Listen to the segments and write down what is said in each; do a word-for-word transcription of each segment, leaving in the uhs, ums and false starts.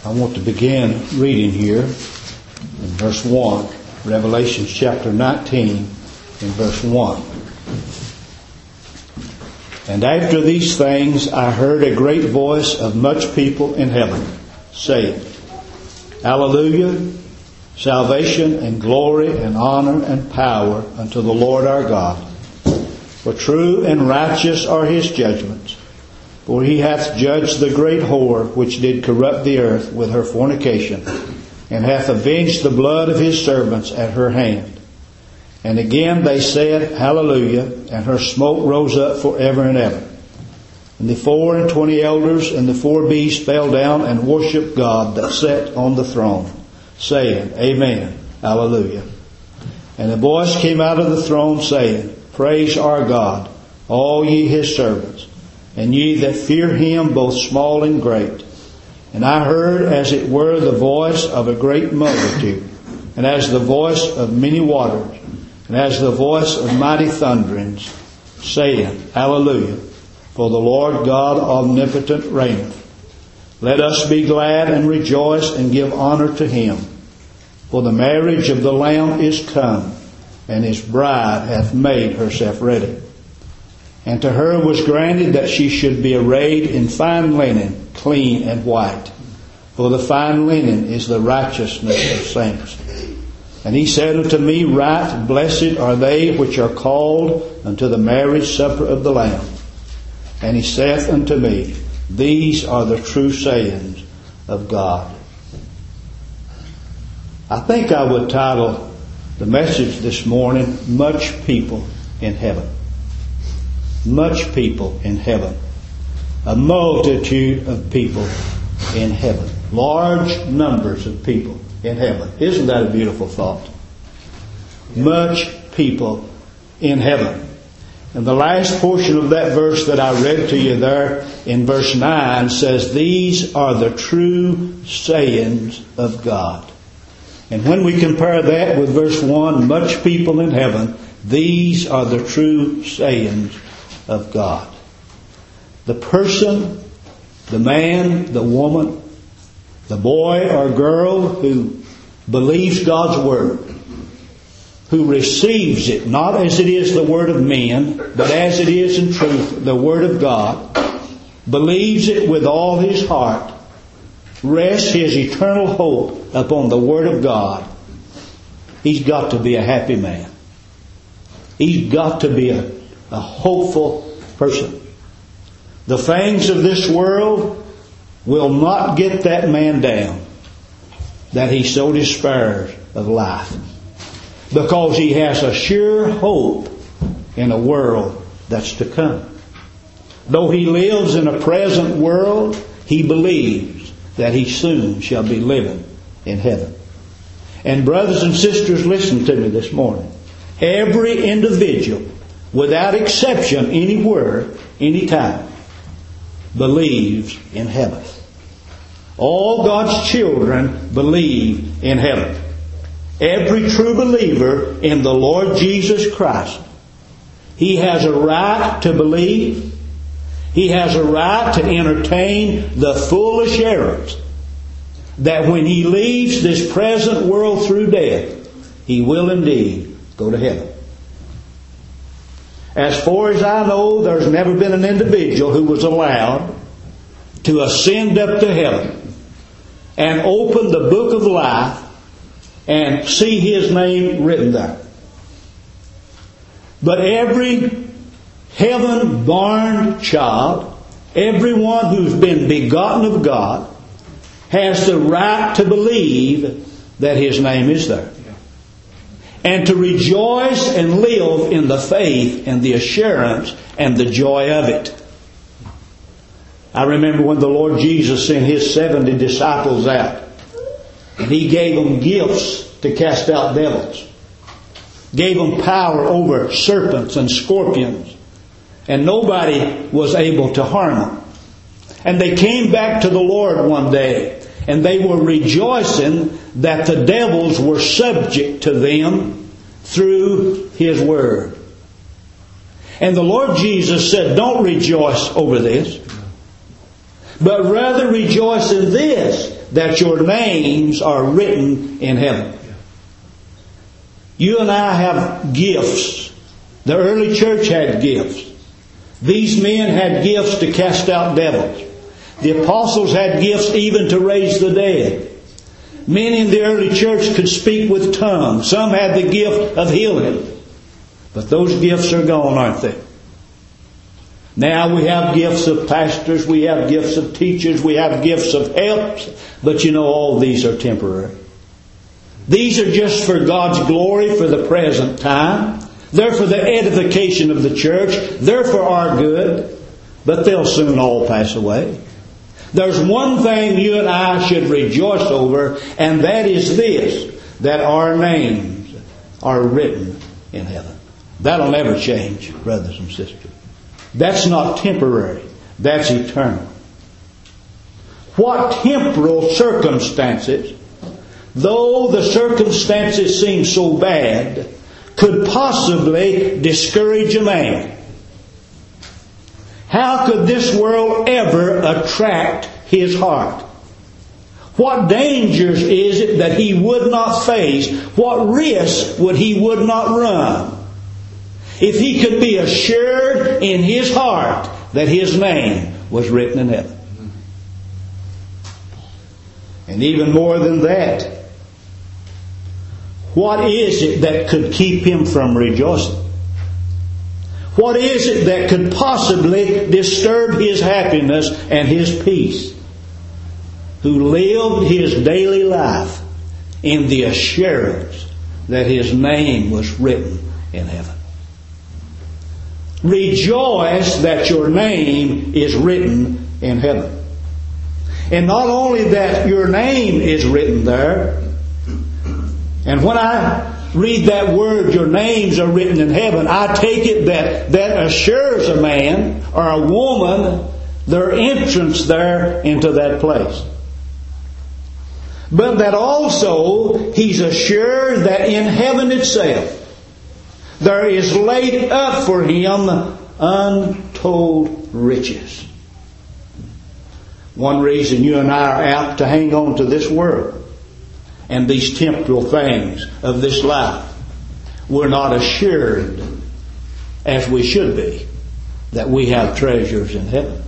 I want to begin reading here in verse one, Revelation chapter nineteen, in verse one. And after these things I heard a great voice of much people in heaven, saying, Hallelujah, salvation and glory and honor and power unto the Lord our God. For true and righteous are His judgments. For He hath judged the great whore which did corrupt the earth with her fornication, and hath avenged the blood of His servants at her hand. And again they said, Hallelujah, and her smoke rose up for ever and ever. And the four and twenty elders and the four beasts fell down and worshipped God that sat on the throne, saying, Amen, Hallelujah. And a voice came out of the throne, saying, Praise our God, all ye His servants, and ye that fear Him, both small and great. And I heard as it were the voice of a great multitude, and as the voice of many waters, and as the voice of mighty thunderings, saying, Hallelujah, for the Lord God omnipotent reigneth. Let us be glad and rejoice and give honor to Him. For the marriage of the Lamb is come, and His bride hath made herself ready. And to her was granted that she should be arrayed in fine linen, clean and white. For the fine linen is the righteousness of saints. And He said unto me, Right, blessed are they which are called unto the marriage supper of the Lamb. And He saith unto me, These are the true sayings of God. I think I would title the message this morning, Much People in Heaven. Much people in heaven. A multitude of people in heaven. Large numbers of people in heaven. Isn't that a beautiful thought? Much people in heaven. And the last portion of that verse that I read to you there in verse nine says, These are the true sayings of God. And when we compare that with verse one, much people in heaven, these are the true sayings of God. The person, the man, the woman, the boy or girl who believes God's Word, who receives it not as it is the Word of men, but as it is in truth the Word of God, believes it with all his heart, rests his eternal hope upon the Word of God, he's got to be a happy man. He's got to be a, a hopeful person. The things of this world will not get that man down that he so despairs of life, because he has a sure hope in a world that's to come. Though he lives in a present world, he believes that he soon shall be living in heaven. And brothers and sisters, listen to me this morning. Every individual, without exception, anywhere, anytime, believes in heaven. All God's children believe in heaven. Every true believer in the Lord Jesus Christ, he has a right to believe. He has a right to entertain the full assurance that when he leaves this present world through death, he will indeed go to heaven. As far as I know, there's never been an individual who was allowed to ascend up to heaven and open the book of life and see his name written there. But every heaven-born child, everyone who's been begotten of God, has the right to believe that his name is there. And to rejoice and live in the faith and the assurance and the joy of it. I remember when the Lord Jesus sent His seventy disciples out, and He gave them gifts to cast out devils. Gave them power over serpents and scorpions. And nobody was able to harm them. And they came back to the Lord one day, and they were rejoicing that the devils were subject to them through His Word. And the Lord Jesus said, don't rejoice over this, but rather rejoice in this, that your names are written in heaven. You and I have gifts. The early church had gifts. These men had gifts to cast out devils. The apostles had gifts even to raise the dead. Many in the early church could speak with tongues. Some had the gift of healing. But those gifts are gone, aren't they? Now we have gifts of pastors, we have gifts of teachers, we have gifts of helps. But you know, all these are temporary. These are just for God's glory for the present time. They're for the edification of the church. They're for our good. But they'll soon all pass away. There's one thing you and I should rejoice over, and that is this, that our names are written in heaven. That'll never change, brothers and sisters. That's not temporary. That's eternal. What temporal circumstances, though the circumstances seem so bad, could possibly discourage a man? How could this world ever attract his heart? What dangers is it that he would not face? What risks would he would not run? If he could be assured in his heart that his name was written in heaven. And even more than that, what is it that could keep him from rejoicing? What is it that could possibly disturb his happiness and his peace? Who lived his daily life in the assurance that his name was written in heaven. Rejoice that your name is written in heaven. And not only that your name is written there, and when I read that word, your names are written in heaven, I take it that that assures a man or a woman their entrance there into that place. But that also he's assured that in heaven itself there is laid up for him untold riches. One reason you and I are apt to hang on to this world and these temporal things of this life, we're not assured, as we should be, that we have treasures in heaven.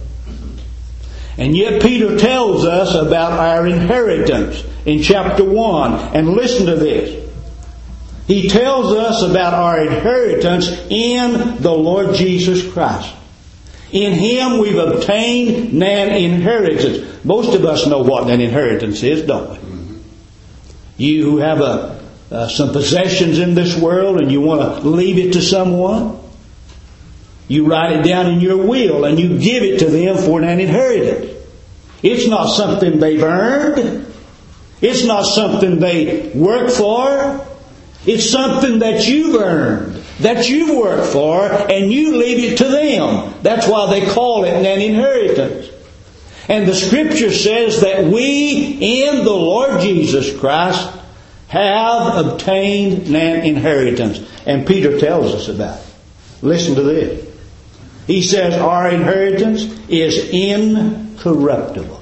And yet Peter tells us about our inheritance in chapter one. And listen to this. He tells us about our inheritance in the Lord Jesus Christ. In Him we've obtained an inheritance. Most of us know what an inheritance is, don't we? You who have a, uh, some possessions in this world and you want to leave it to someone, you write it down in your will and you give it to them for an inheritance. It's not something they've earned. It's not something they work for. It's something that you've earned, that you've worked for, and you leave it to them. That's why they call it an inheritance. And the Scripture says that we in the Lord Jesus Christ have obtained an inheritance. And Peter tells us about it. Listen to this. He says our inheritance is incorruptible.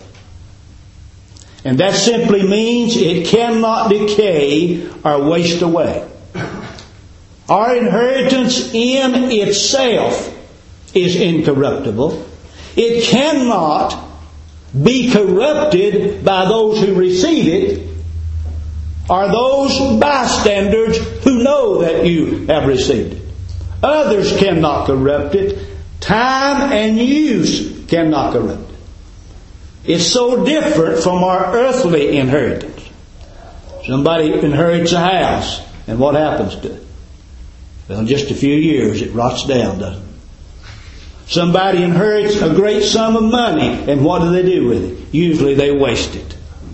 And that simply means it cannot decay or waste away. Our inheritance in itself is incorruptible. It cannot be corrupted by those who receive it or those bystanders who know that you have received it. Others cannot corrupt it. Time and use cannot corrupt it. It's so different from our earthly inheritance. Somebody inherits a house, and what happens to it? Well, in just a few years it rots down, doesn't it? Somebody inherits a great sum of money, and what do they do with it? Usually they waste it.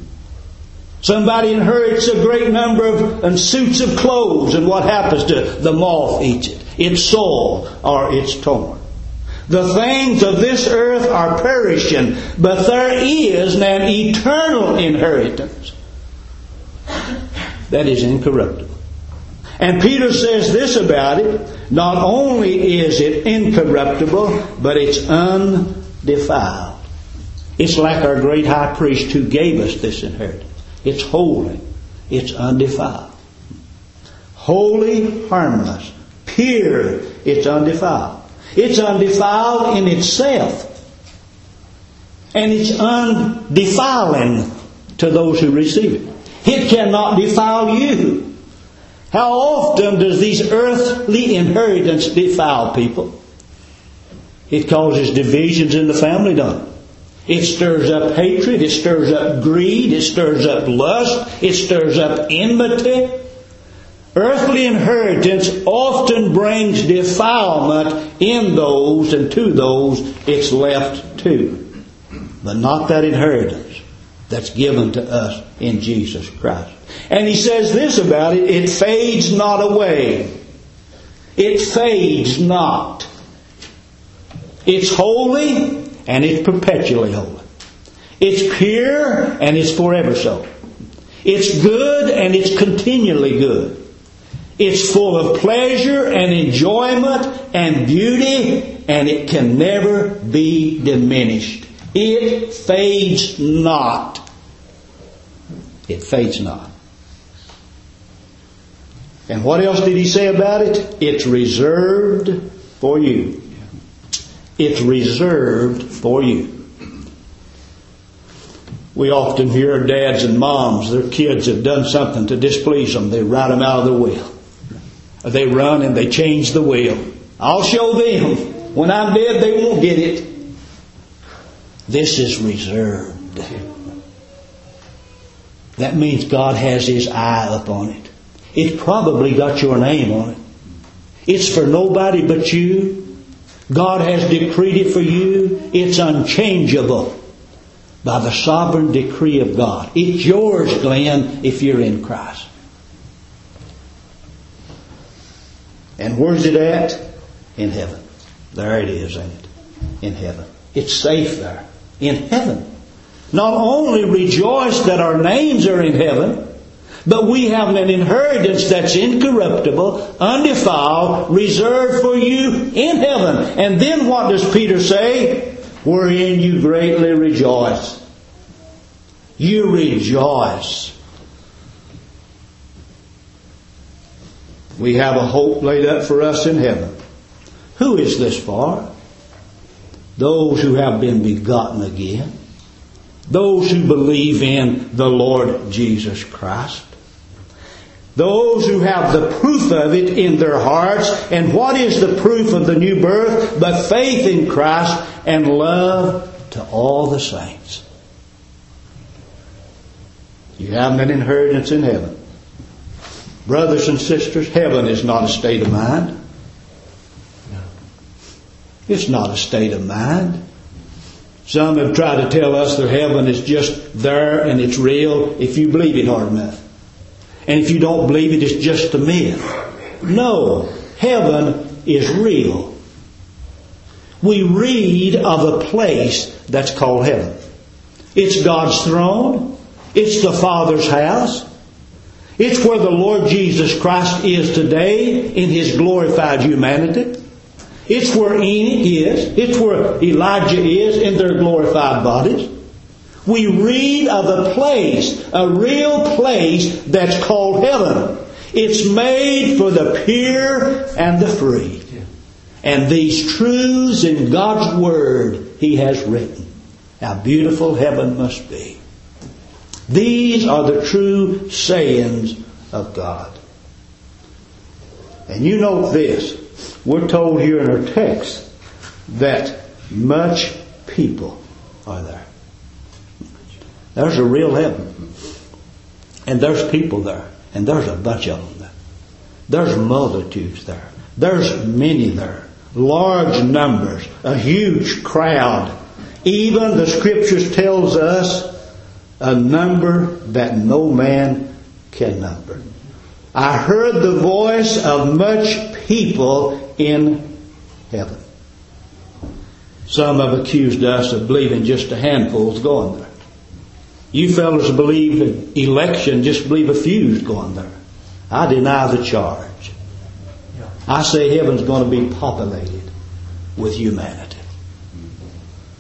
Somebody inherits a great number of and suits of clothes, and what happens to it? The moth eats it. It's soiled or it's torn. The things of this earth are perishing, but there is an eternal inheritance that is incorruptible. And Peter says this about it: not only is it incorruptible, but it's undefiled. It's like our great high priest who gave us this inheritance. It's holy. It's undefiled. Holy, harmless, pure, it's undefiled. It's undefiled in itself. And it's undefiling to those who receive it. It cannot defile you. How often does these earthly inheritance defile people? It causes divisions in the family, doesn't it? It stirs up hatred. It stirs up greed. It stirs up lust. It stirs up enmity. Earthly inheritance often brings defilement in those and to those it's left to. But not that inheritance that's given to us in Jesus Christ. And he says this about it, it fades not away. It fades not. It's holy and it's perpetually holy. It's pure and it's forever so. It's good and it's continually good. It's full of pleasure and enjoyment and beauty, and it can never be diminished. It fades not. It fades not. And what else did he say about it? It's reserved for you. It's reserved for you. We often hear dads and moms, their kids have done something to displease them. They write them out of the will. They run and they change the will. I'll show them. When I'm dead, they won't get it. This is reserved. That means God has His eye upon it. It's probably got your name on it. It's for nobody but you. God has decreed it for you. It's unchangeable by the sovereign decree of God. It's yours, Glenn, if you're in Christ. And where's it at? In heaven. There it is, ain't it? In heaven. It's safe there. In heaven. Not only rejoice that our names are in heaven, but we have an inheritance that's incorruptible, undefiled, reserved for you in heaven. And then what does Peter say? Wherein you greatly rejoice. You rejoice. We have a hope laid up for us in heaven. Who is this for? Those who have been begotten again. Those who believe in the Lord Jesus Christ. Those who have the proof of it in their hearts. And what is the proof of the new birth? But faith in Christ and love to all the saints. You have an inheritance in heaven. Brothers and sisters, heaven is not a state of mind. It's not a state of mind. Some have tried to tell us that heaven is just there and it's real if you believe it hard enough. And if you don't believe it, it's just a myth. No, heaven is real. We read of a place that's called heaven. It's God's throne. It's the Father's house. It's where the Lord Jesus Christ is today in His glorified humanity. It's where Enoch is. It's where Elijah is in their glorified bodies. We read of a place, a real place that's called heaven. It's made for the pure and the free. And these truths in God's Word He has written. How beautiful heaven must be. These are the true sayings of God. And you note this. We're told here in our text that much people are there. There's a real heaven. And there's people there. And there's a bunch of them there. There's multitudes there. There's many there. Large numbers. A huge crowd. Even the Scriptures tells us a number that no man can number. I heard the voice of much people in heaven. Some have accused us of believing just a handful's going there. You fellas believe in election, just believe a few's going there. I deny the charge. I say heaven's going to be populated with humanity.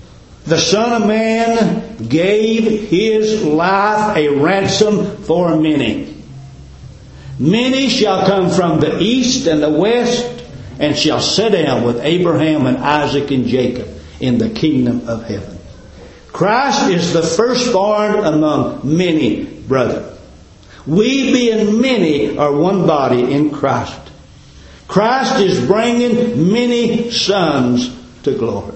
The Son of Man gave His life a ransom for many. Many shall come from the east and the west, and shall sit down with Abraham and Isaac and Jacob in the kingdom of heaven. Christ is the firstborn among many brethren. We being many are one body in Christ. Christ is bringing many sons to glory.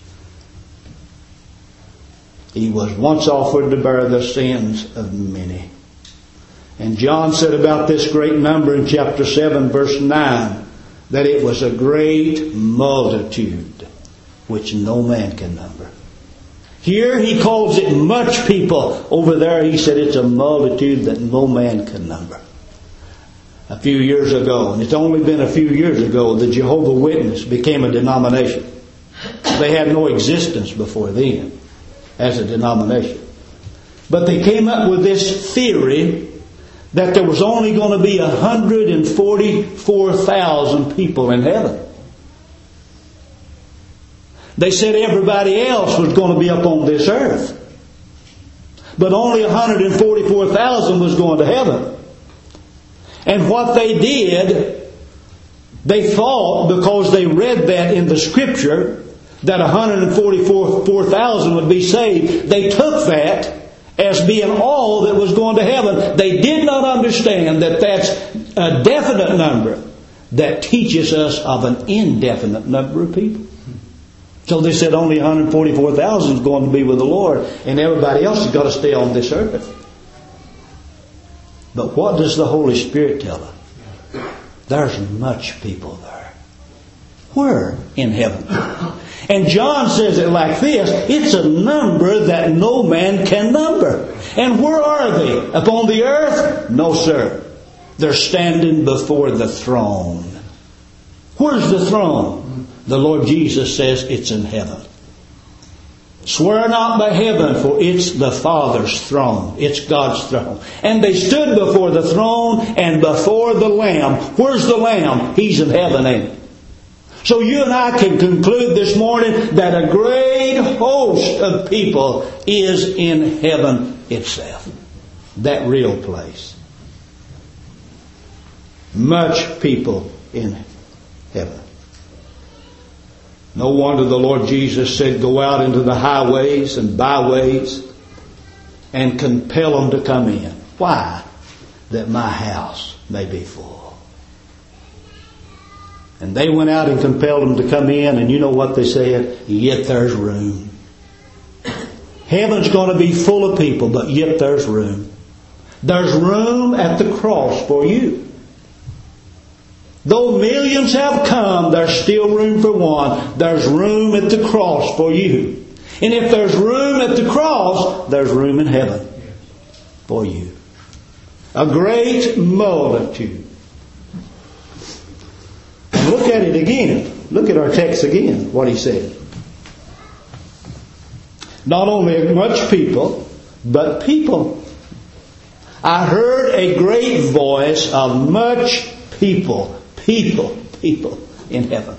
He was once offered to bear the sins of many. And John said about this great number in chapter seven, verse nine, that it was a great multitude which no man can number. Here he calls it much people. Over there he said it's a multitude that no man can number. A few years ago, and it's only been a few years ago, the Jehovah's Witness became a denomination. They had no existence before then as a denomination. But they came up with this theory that there was only going to be one hundred forty-four thousand people in heaven. They said everybody else was going to be up on this earth. But only one hundred forty-four thousand was going to heaven. And what they did, they thought, because they read that in the Scripture, that one hundred forty-four thousand would be saved. They took that as being all that was going to heaven. They did not understand that that's a definite number that teaches us of an indefinite number of people. So they said only one hundred forty-four thousand is going to be with the Lord, and everybody else has got to stay on this earth. But what does the Holy Spirit tell us? There's much people there. Where? In heaven. And John says it like this: it's a number that no man can number. And where are they? Upon the earth? No, sir. They're standing before the throne. Where's the throne? The Lord Jesus says it's in heaven. Swear not by heaven, for it's the Father's throne. It's God's throne. And they stood before the throne and before the Lamb. Where's the Lamb? He's in heaven, ain't he? So you and I can conclude this morning that a great host of people is in heaven itself. That real place. Much people in heaven. No wonder the Lord Jesus said, go out into the highways and byways and compel them to come in. Why? That my house may be full. And they went out and compelled them to come in, and you know what they said? Yet there's room. Heaven's going to be full of people, but yet there's room. There's room at the cross for you. Though millions have come, there's still room for one. There's room at the cross for you. And if there's room at the cross, there's room in heaven for you. A great multitude. Look at it again. Look at our text again, what he said. Not only much people, but people. I heard a great voice of much people. People, people in heaven.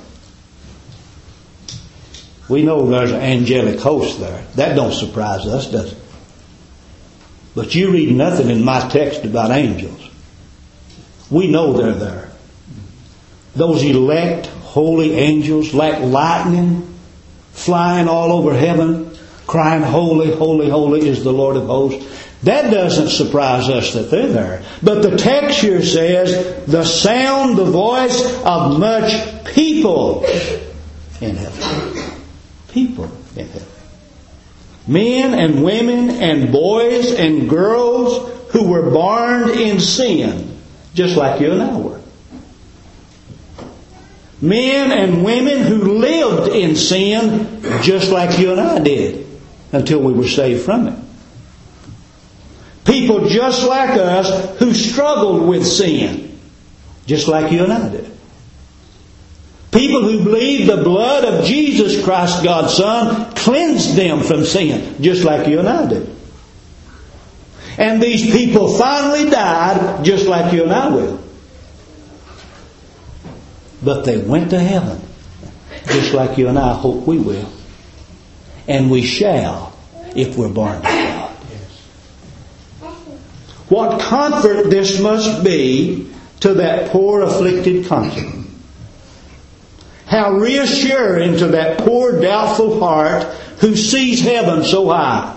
We know there's an angelic host there. That don't surprise us, does it? But you read nothing in my text about angels. We know they're there. Those elect, holy angels, like lightning, flying all over heaven, crying, holy, holy, holy is the Lord of hosts. That doesn't surprise us that they're there. But the text here says, the sound, the voice of much people in heaven. People in heaven. Men and women and boys and girls who were born in sin, just like you and I were. Men and women who lived in sin, just like you and I did, until we were saved from it. People just like us who struggled with sin, just like you and I did. People who believed the blood of Jesus Christ, God's Son, cleansed them from sin, just like you and I did. And these people finally died, just like you and I will. But they went to heaven, just like you and I hope we will. And we shall if we're born of God. What comfort this must be to that poor afflicted conscience. How reassuring to that poor doubtful heart who sees heaven so high.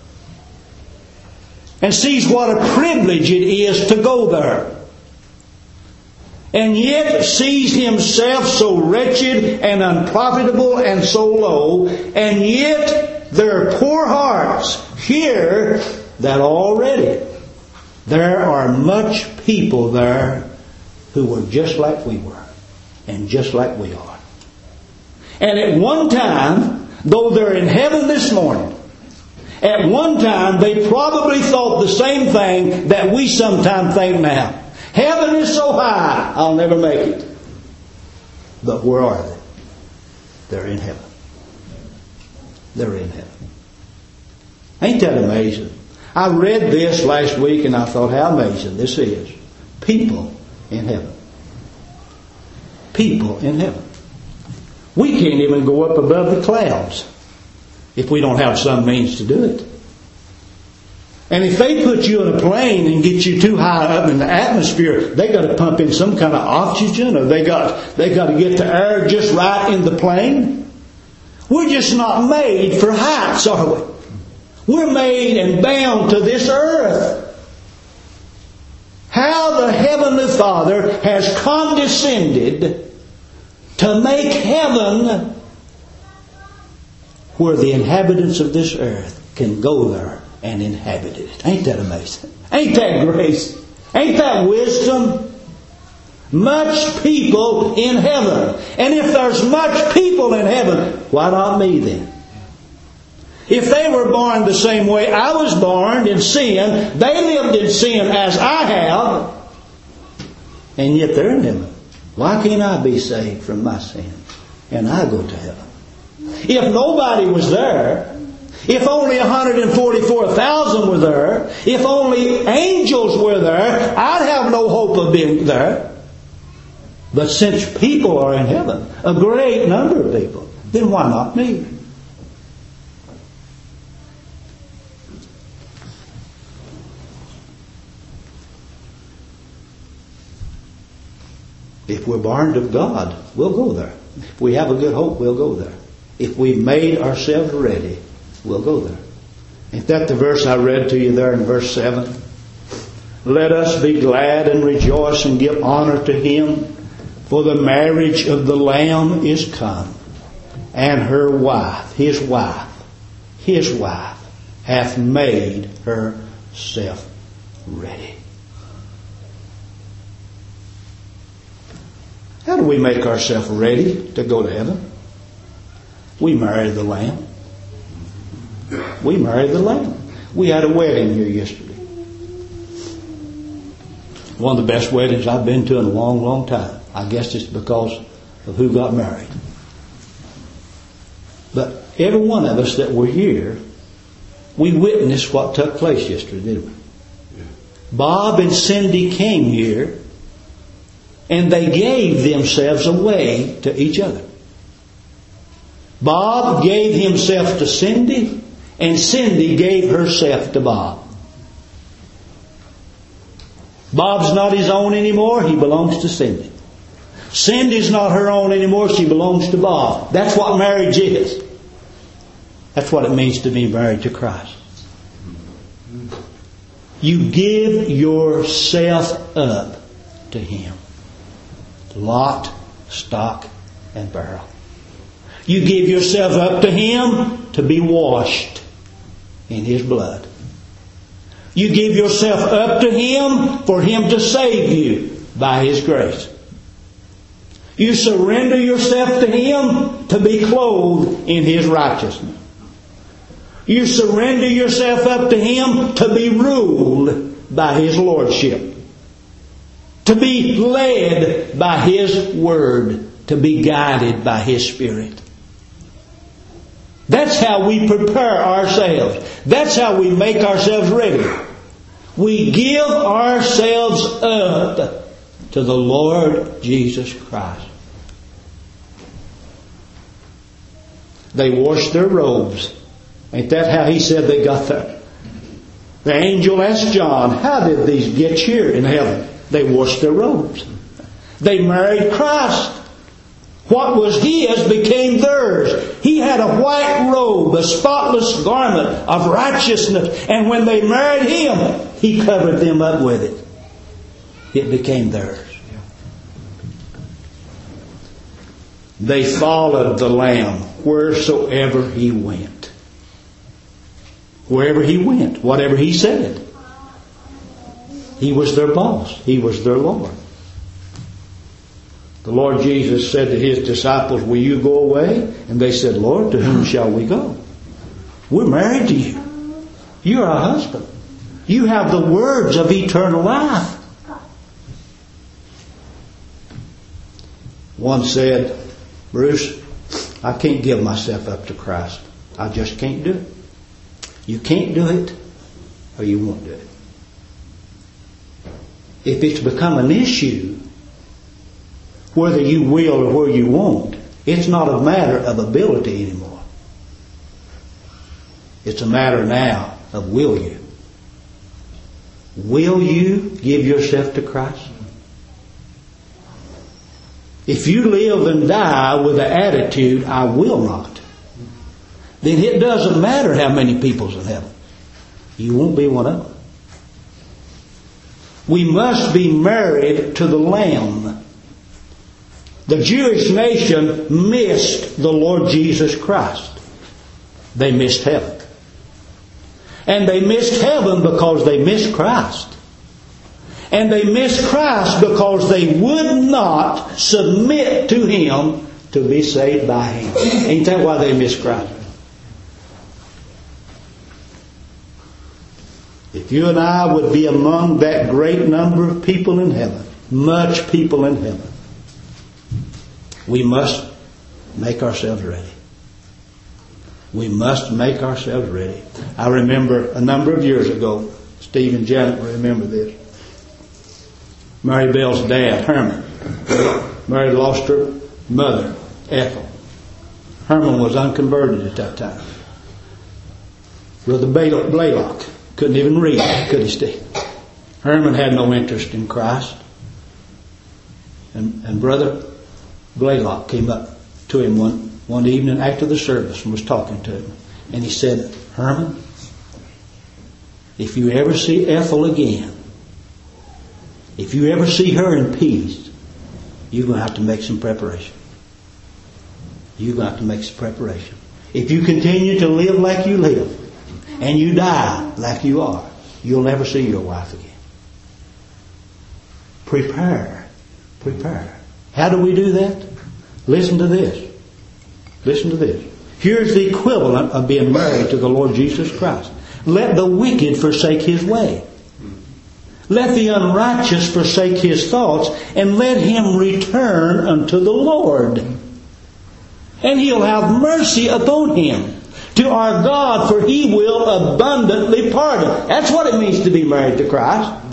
And sees what a privilege it is to go there. And yet sees himself so wretched and unprofitable and so low. And yet their poor hearts hear that already there are much people there who were just like we were. And just like we are. And at one time, though they're in heaven this morning, at one time they probably thought the same thing that we sometimes think now. Heaven is so high, I'll never make it. But where are they? They're in heaven. They're in heaven. Ain't that amazing? I read this last week and I thought how amazing this is. People in heaven. People in heaven. We can't even go up above the clouds if we don't have some means to do it. And if they put you in a plane and get you too high up in the atmosphere, they got to pump in some kind of oxygen, or they got they got to get the air just right in the plane. We're just not made for heights, are we? We're made and bound to this earth. How the Heavenly Father has condescended to make heaven where the inhabitants of this earth can go there and inhabit it. Ain't that amazing? Ain't that grace? Ain't that wisdom? Much people in heaven. And if there's much people in heaven, why not me then? If they were born the same way I was born in sin, they lived in sin as I have, and yet they're in heaven. Why can't I be saved from my sin and I go to heaven? If nobody was there, if only one hundred forty-four thousand were there, if only angels were there, I'd have no hope of being there. But since people are in heaven, a great number of people, then why not me? If we're born of God, we'll go there. If we have a good hope, we'll go there. If we've made ourselves ready, we'll go there. Ain't that the verse I read to you there in verse seven? Let us be glad and rejoice and give honor to Him, for the marriage of the Lamb is come, and her wife, His wife, His wife, hath made herself ready. How do we make ourselves ready to go to heaven? We marry the Lamb. We marry the Lamb. We had a wedding here yesterday. One of the best weddings I've been to in a long, long time. I guess it's because of who got married. But every one of us that were here, we witnessed what took place yesterday, didn't we? Yeah. Bob and Cindy came here, and they gave themselves away to each other. Bob gave himself to Cindy, and Cindy gave herself to Bob. Bob's not his own anymore, he belongs to Cindy. Cindy's not her own anymore, she belongs to Bob. That's what marriage is. That's what it means to be married to Christ. You give yourself up to Him. Lock, stock, and barrel. You give yourself up to Him to be washed in His blood. You give yourself up to Him for Him to save you by His grace. You surrender yourself to Him to be clothed in His righteousness. You surrender yourself up to Him to be ruled by His lordship. To be led by His Word. To be guided by His Spirit. That's how we prepare ourselves. That's how we make ourselves ready. We give ourselves up to the Lord Jesus Christ. They washed their robes. Ain't that how he said they got there? The angel asked John, how did these get here in heaven? They washed their robes. They married Christ. What was his became theirs. He had a white robe, a spotless garment of righteousness. And when they married him, he covered them up with it. It became theirs. They followed the Lamb wheresoever he went. Wherever he went, whatever he said. He was their boss. He was their Lord. The Lord Jesus said to his disciples, will you go away? And they said, Lord, to whom shall we go? We're married to you. You're our husband. You have the words of eternal life. One said, Bruce, I can't give myself up to Christ. I just can't do it. You can't do it, or you won't do it. If it's become an issue, whether you will or whether you won't, it's not a matter of ability anymore. It's a matter now of will you. Will you give yourself to Christ? If you live and die with the attitude, I will not, then it doesn't matter how many people's in heaven. You won't be one of them. We must be married to the Lamb. The Jewish nation missed the Lord Jesus Christ. They missed heaven. And they missed heaven because they missed Christ. And they missed Christ because they would not submit to Him to be saved by Him. Ain't that why they missed Christ? If you and I would be among that great number of people in heaven, much people in heaven, we must make ourselves ready. We must make ourselves ready. I remember a number of years ago, Steve and Janet will remember this. Mary Bell's dad, Herman. Mary lost her mother, Ethel. Herman was unconverted at that time. Brother Blaylock couldn't even read, could he, Steve? Herman had no interest in Christ. And, and Brother Blaylock came up to him one, one evening after the service and was talking to him. And he said, Herman, if you ever see Ethel again, if you ever see her in peace, you're going to have to make some preparation. You're going to have to make some preparation. If you continue to live like you live, and you die like you are, you'll never see your wife again. Prepare. Prepare. How do we do that? Listen to this. Listen to this. Here's the equivalent of being married to the Lord Jesus Christ. Let the wicked forsake his way. Let the unrighteous forsake his thoughts, and let him return unto the Lord. And He'll have mercy upon him. To our God, for He will abundantly pardon. That's what it means to be married to Christ.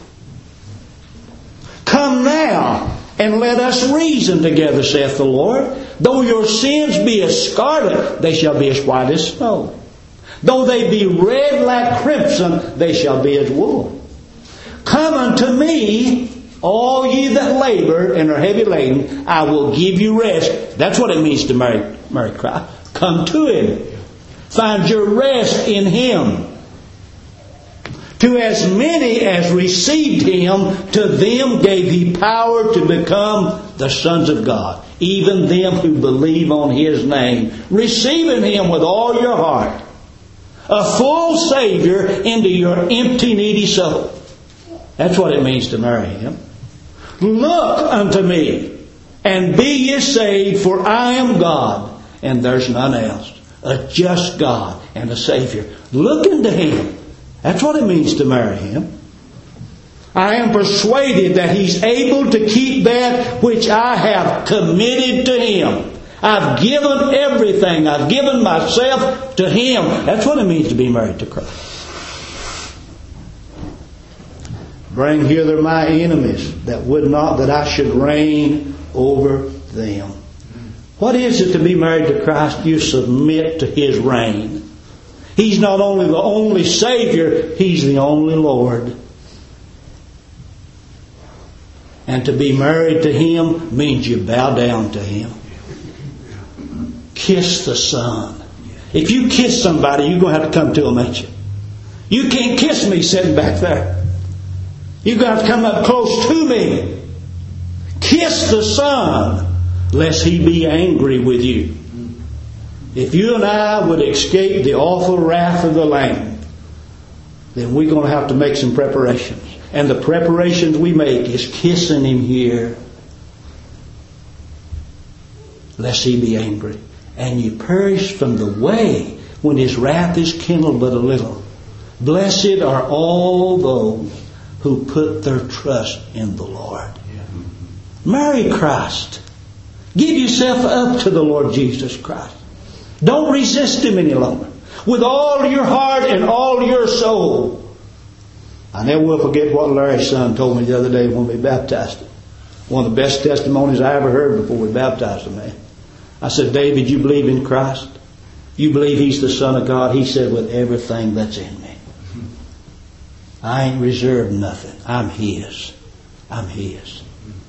Come now, and let us reason together, saith the Lord. Though your sins be as scarlet, they shall be as white as snow. Though they be red like crimson, they shall be as wool. Come unto me, all ye that labor and are heavy laden, I will give you rest. That's what it means to marry, marry Christ. Come to Him. Find your rest in Him. To as many as received Him, to them gave He power to become the sons of God. Even them who believe on His name. Receiving Him with all your heart. A full Savior into your empty, needy soul. That's what it means to marry Him. Look unto me, and be ye saved, for I am God, and there's none else. A just God and a Savior. Look into Him. That's what it means to marry Him. I am persuaded that He's able to keep that which I have committed to Him. I've given everything. I've given myself to Him. That's what it means to be married to Christ. Bring hither my enemies, that would not that I should reign over them. What is it to be married to Christ? You submit to His reign. He's not only the only Savior, He's the only Lord. And to be married to Him means you bow down to Him. Kiss the Son. If you kiss somebody, you're going to have to come to Him, ain't you? You can't kiss me sitting back there. You're going to have to come up close to me. Kiss the Son, lest He be angry with you. If you and I would escape the awful wrath of the Lamb, then we're going to have to make some preparations. And the preparations we make is kissing Him here, lest He be angry. And you perish from the way when His wrath is kindled but a little. Blessed are all those who put their trust in the Lord. Marry Christ. Give yourself up to the Lord Jesus Christ. Don't resist Him any longer. With all your heart and all your soul. I never will forget what Larry's son told me the other day when we baptized him. One of the best testimonies I ever heard before we baptized a man. I said, David, you believe in Christ? You believe He's the Son of God? He said, with everything that's in me. I ain't reserved nothing. I'm His. I'm His.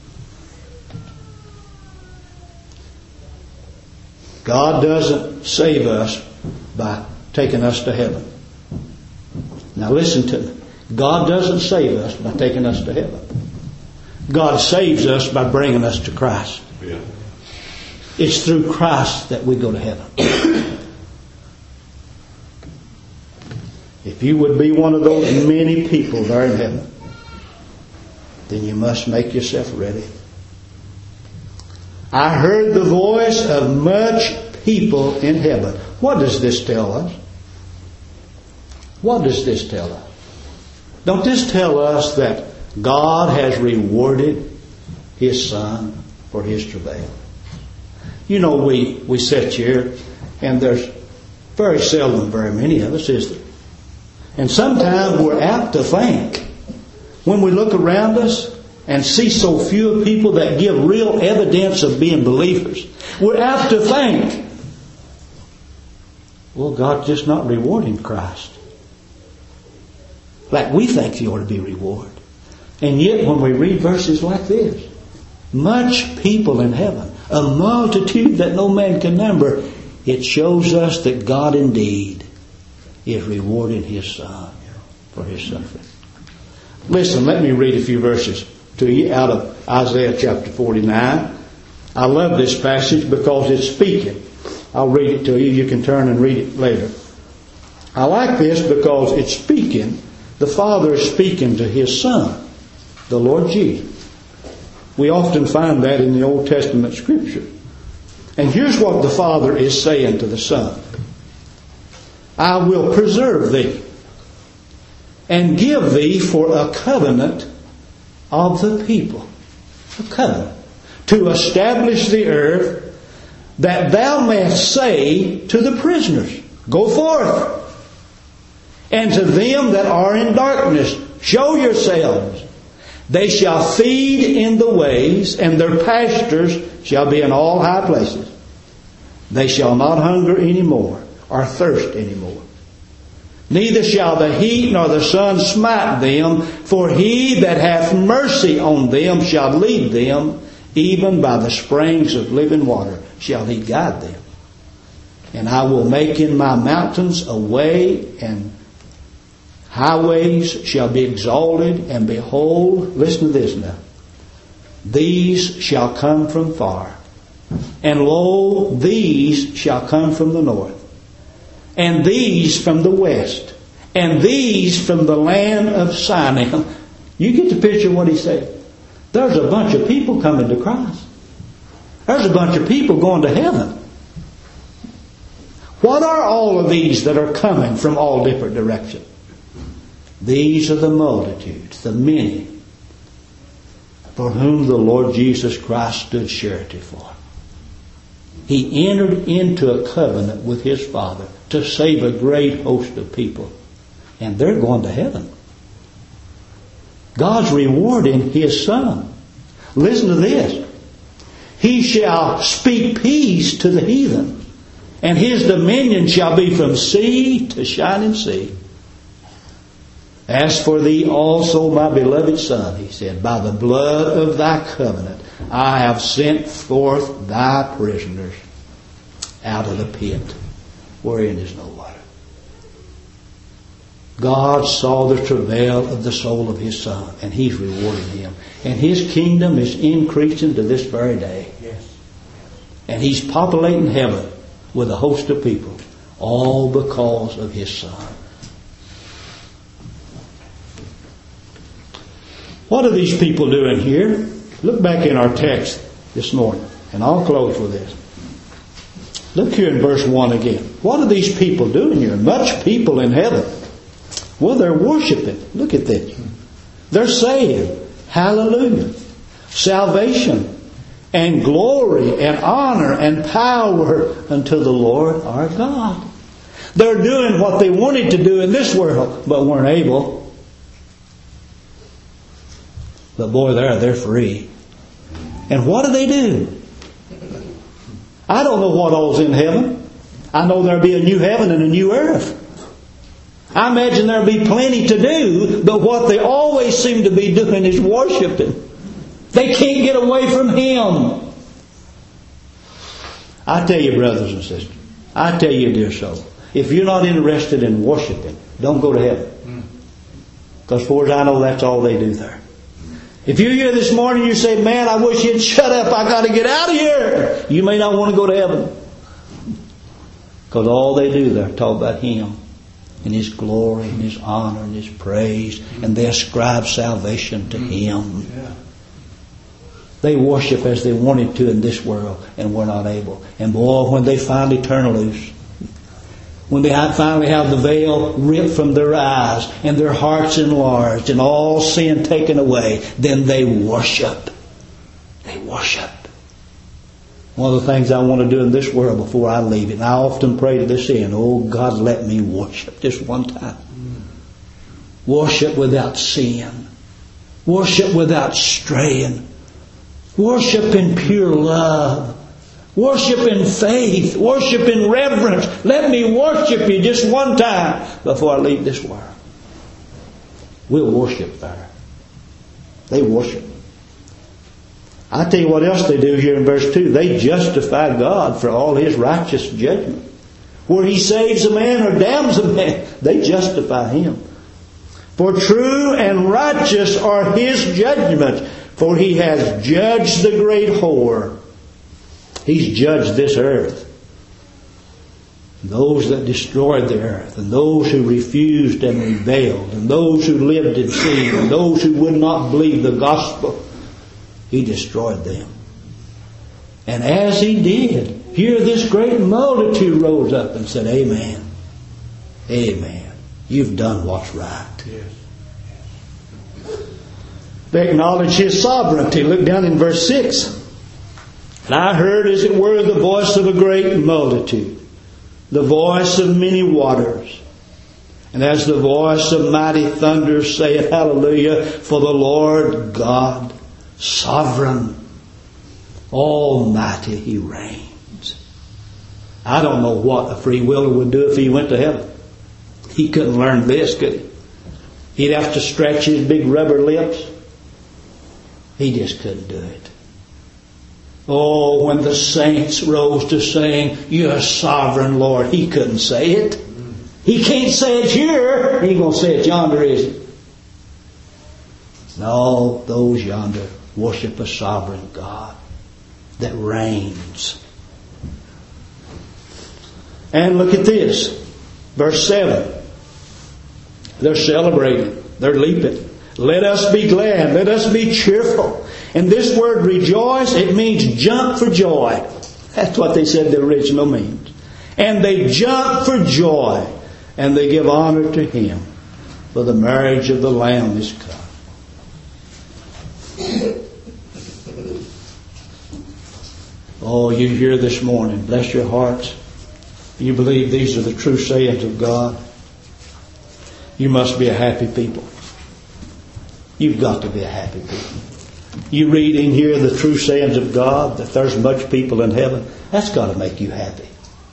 God doesn't save us by taking us to heaven. Now listen to me. God doesn't save us by taking us to heaven. God saves us by bringing us to Christ. Yeah. It's through Christ that we go to heaven. If you would be one of those many people there in heaven, then you must make yourself ready. I heard the voice of much people in heaven. What does this tell us? What does this tell us? Don't this tell us that God has rewarded His Son for His travail? You know, we, we sit here, and there's very seldom very many of us, is there? And sometimes we're apt to think, when we look around us and see so few people that give real evidence of being believers, we're apt to think, well, God's just not rewarding Christ. Like we think He ought to be rewarded. And yet when we read verses like this, much people in heaven, a multitude that no man can number, it shows us that God indeed is rewarding His Son for His suffering. Listen, let me read a few verses to you out of Isaiah chapter forty-nine. I love this passage because it's speaking. I'll read it to you. You can turn and read it later. I like this because it's speaking. The Father is speaking to His Son, the Lord Jesus. We often find that in the Old Testament Scripture. And here's what the Father is saying to the Son. I will preserve thee and give thee for a covenant of the people. A covenant. To establish the earth, that thou mayest say to the prisoners, go forth. And to them that are in darkness, show yourselves. They shall feed in the ways, and their pastures shall be in all high places. They shall not hunger any more, or thirst any more. Neither shall the heat nor the sun smite them, for He that hath mercy on them shall lead them, even by the springs of living water shall He guide them. And I will make in my mountains a way, and highways shall be exalted, and behold, listen to this now. These shall come from far, and lo, these shall come from the north, and these from the west, and these from the land of Sinai. You get the picture of what he said. There's a bunch of people coming to Christ. There's a bunch of people going to heaven. What are all of these that are coming from all different directions? These are the multitudes, the many, for whom the Lord Jesus Christ stood surety for. He entered into a covenant with His Father to save a great host of people. And they're going to heaven. God's rewarding His Son. Listen to this. He shall speak peace to the heathen, and His dominion shall be from sea to shining sea. As for thee also, my beloved Son, He said, by the blood of thy covenant, I have sent forth thy prisoners out of the pit, wherein is no water. God saw the travail of the soul of His Son, and He's rewarding him. And His kingdom is increasing to this very day. Yes. And He's populating heaven with a host of people, all because of His Son. What are these people doing here? Look back in our text this morning, and I'll close with this. Look here in verse one again. What are these people doing here? Much people in heaven. Well, they're worshiping. Look at this. They're saying, hallelujah, salvation and glory and honor and power unto the Lord our God. They're doing what they wanted to do in this world, but weren't able. But boy, there they're free. And what do they do? I don't know what all's in heaven. I know there'll be a new heaven and a new earth. I imagine there'll be plenty to do, but what they always seem to be doing is worshiping. They can't get away from Him. I tell you, brothers and sisters, I tell you, dear soul, if you're not interested in worshiping, don't go to heaven. Because as far as I know, that's all they do there. If you're here this morning and you say, man, I wish you'd shut up, I got to get out of here, you may not want to go to heaven. Because all they do there talk about Him and His glory and His honor and His praise, and they ascribe salvation to Him. Yeah. They worship as they wanted to in this world, and were not able. And boy, when they finally turn loose, when they finally have the veil ripped from their eyes and their hearts enlarged and all sin taken away, then they worship. They worship. One of the things I want to do in this world before I leave it, and I often pray to this end, oh God, let me worship just one time. Worship without sin. Worship without straying. Worship in pure love. Worship in faith. Worship in reverence. Let me worship You just one time before I leave this world. We'll worship there. They worship. I tell you what else they do here in verse two. They justify God for all His righteous judgment. Where He saves a man or damns a man, they justify Him. For true and righteous are His judgments, for He has judged the great whore. He's judged this earth. Those that destroyed the earth, and those who refused and rebelled, and those who lived in sin, and those who would not believe the gospel, He destroyed them. And as He did, here this great multitude rose up and said, Amen. Amen. You've done what's right. Yes. They acknowledge His sovereignty. Look down in verse six. And I heard as it were the voice of a great multitude, the voice of many waters. And as the voice of mighty thunder saith, Hallelujah, for the Lord God, sovereign, almighty, He reigns. I don't know what a free willer would do if he went to heaven. He couldn't learn this, could he? He'd have to stretch his big rubber lips. He just couldn't do it. Oh, when the saints rose to sing, You're sovereign, Lord, he couldn't say it. He can't say it here. He ain't going to say it yonder, is he? No, those yonder worship a sovereign God that reigns. And look at this. Verse seven. They're celebrating. They're leaping. Let us be glad. Let us be cheerful. And this word rejoice, it means jump for joy. That's what they said the original means. And they jump for joy. And they give honor to Him. For the marriage of the Lamb is come. Oh, you hear this morning. Bless your hearts. You believe these are the true sayings of God. You must be a happy people. You've got to be a happy people. You read in here the true sayings of God, that there's much people in heaven. That's got to make you happy.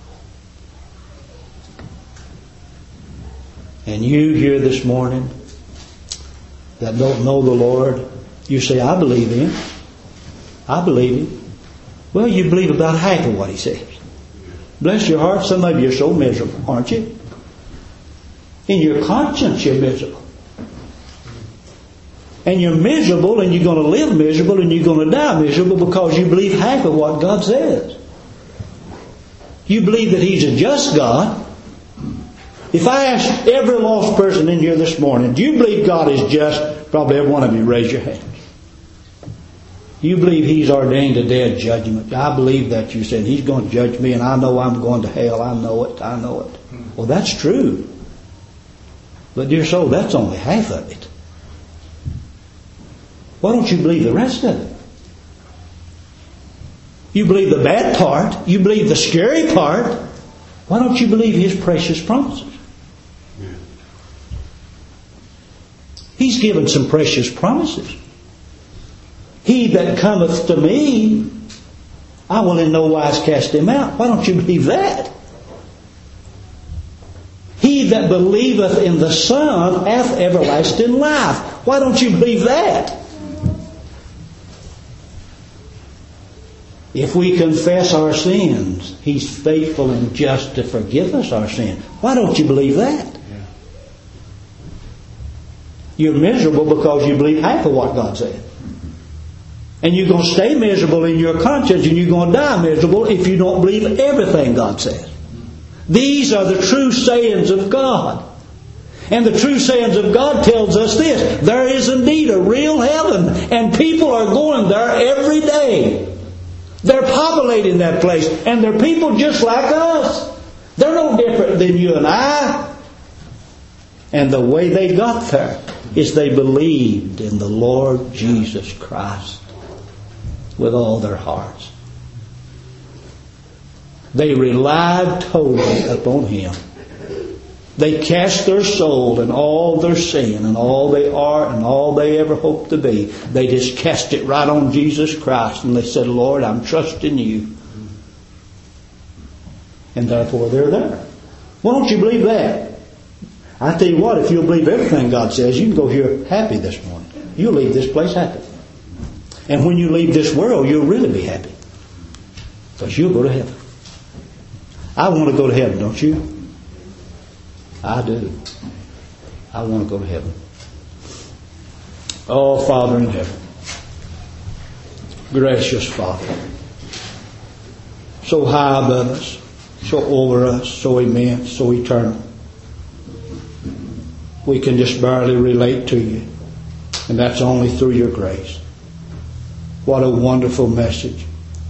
And you here this morning that don't know the Lord, you say, I believe Him. I believe Him. Well, you believe about half of what He says. Bless your heart, some of you are so miserable, aren't you? In your conscience you're miserable. And you're miserable, and you're going to live miserable, and you're going to die miserable because you believe half of what God says. You believe that He's a just God. If I ask every lost person in here this morning, do you believe God is just? Probably every one of you raise your hands. You believe He's ordained a day of judgment. I believe that. You said He's going to judge me, and I know I'm going to hell. I know it. I know it. Well, that's true. But dear soul, that's only half of it. Why don't you believe the rest of it? You believe the bad part. You believe the scary part. Why don't you believe His precious promises? He's given some precious promises. He that cometh to me, I will in no wise cast him out. Why don't you believe that? He that believeth in the Son hath everlasting life. Why don't you believe that? If we confess our sins, He's faithful and just to forgive us our sin. Why don't you believe that? Yeah. You're miserable because you believe half of what God said. And you're going to stay miserable in your conscience, and you're going to die miserable if you don't believe everything God says. These are the true sayings of God. And the true sayings of God tells us this: there is indeed a real heaven, and people are going there every day. They're populating that place, and they're people just like us. They're no different than you and I. And the way they got there is they believed in the Lord Jesus Christ with all their hearts. They relied totally upon Him. They cast their soul and all their sin and all they are and all they ever hope to be. They just cast it right on Jesus Christ, and they said, Lord, I'm trusting You. And therefore they're there. Why don't you believe that? I tell you what, if you'll believe everything God says, you can go here happy this morning. You'll leave this place happy. And when you leave this world, you'll really be happy. Because you'll go to heaven. I want to go to heaven, don't you? I do. I want to go to heaven. Oh, Father in heaven, gracious Father, so high above us, so over us, so immense, so eternal. We can just barely relate to You, and that's only through Your grace. What a wonderful message.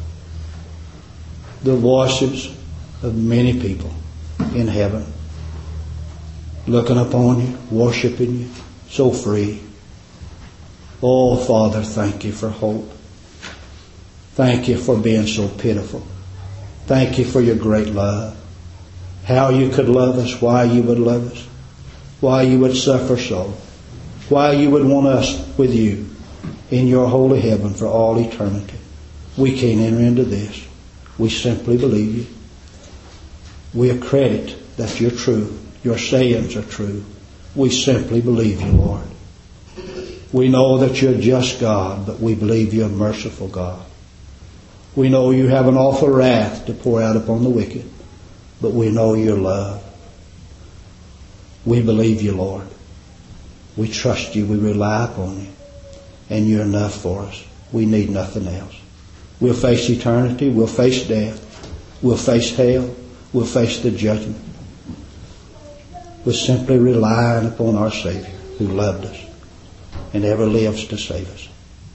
The voices of many people in heaven, looking upon You, worshiping You, so free. Oh, Father, thank You for hope. Thank You for being so pitiful. Thank You for Your great love. How You could love us, why You would love us, why You would suffer so, why You would want us with You in Your holy heaven for all eternity. We can't enter into this. We simply believe You. We accredit that You're true. Your sayings are true. We simply believe You, Lord. We know that You're a just God, but we believe You're a merciful God. We know You have an awful wrath to pour out upon the wicked, but we know Your love. We believe You, Lord. We trust You. We rely upon You. And You're enough for us. We need nothing else. We'll face eternity. We'll face death. We'll face hell. We'll face the judgment. We're simply relying upon our Savior who loved us and ever lives to save us.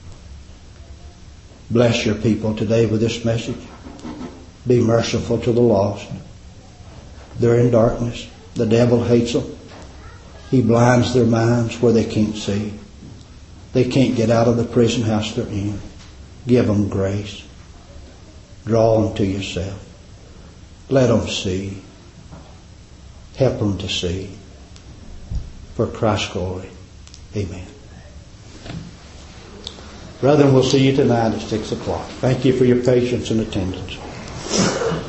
Bless Your people today with this message. Be merciful to the lost. They're in darkness. The devil hates them. He blinds their minds where they can't see. They can't get out of the prison house they're in. Give them grace. Draw them to Yourself. Let them see. Help them to see. For Christ's glory. Amen. Brethren, we'll see you tonight at six o'clock. Thank you for your patience and attendance.